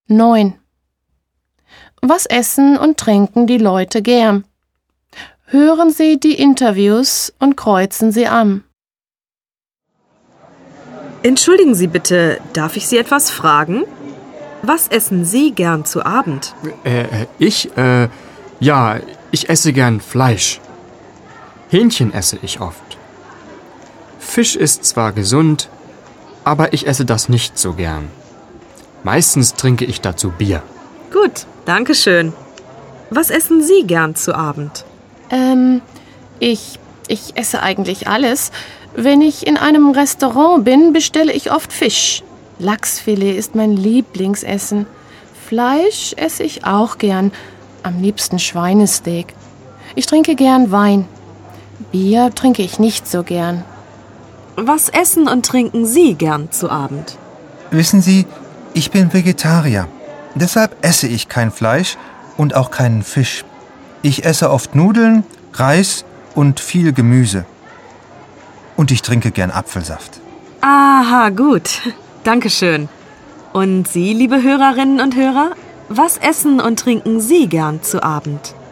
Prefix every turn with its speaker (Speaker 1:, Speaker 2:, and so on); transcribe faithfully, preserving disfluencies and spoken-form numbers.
Speaker 1: neun. Was essen und trinken die Leute gern? Hören Sie die Interviews und kreuzen sie an.
Speaker 2: Entschuldigen Sie bitte, darf ich Sie etwas fragen? Was essen Sie gern zu Abend?
Speaker 3: Äh, ich, äh, ja, ich esse gern Fleisch. Hähnchen esse ich oft. Fisch ist zwar gesund, aber ich esse das nicht so gern. Meistens trinke ich dazu Bier.
Speaker 2: Gut, danke schön. Was essen Sie gern zu Abend?
Speaker 1: Ähm, ich, ich esse eigentlich alles. Wenn ich in einem Restaurant bin, bestelle ich oft Fisch. Lachsfilet ist mein Lieblingsessen. Fleisch esse ich auch gern, am liebsten Schweinesteak. Ich trinke gern Wein. Bier trinke ich nicht so gern.
Speaker 2: Was essen und trinken Sie gern zu Abend?
Speaker 4: Wissen Sie, ich bin Vegetarier. Deshalb esse ich kein Fleisch und auch keinen Fisch. Ich esse oft Nudeln, Reis und viel Gemüse. Und ich trinke gern Apfelsaft.
Speaker 2: Aha, gut. Dankeschön. Und Sie, liebe Hörerinnen und Hörer, was essen und trinken Sie gern zu Abend?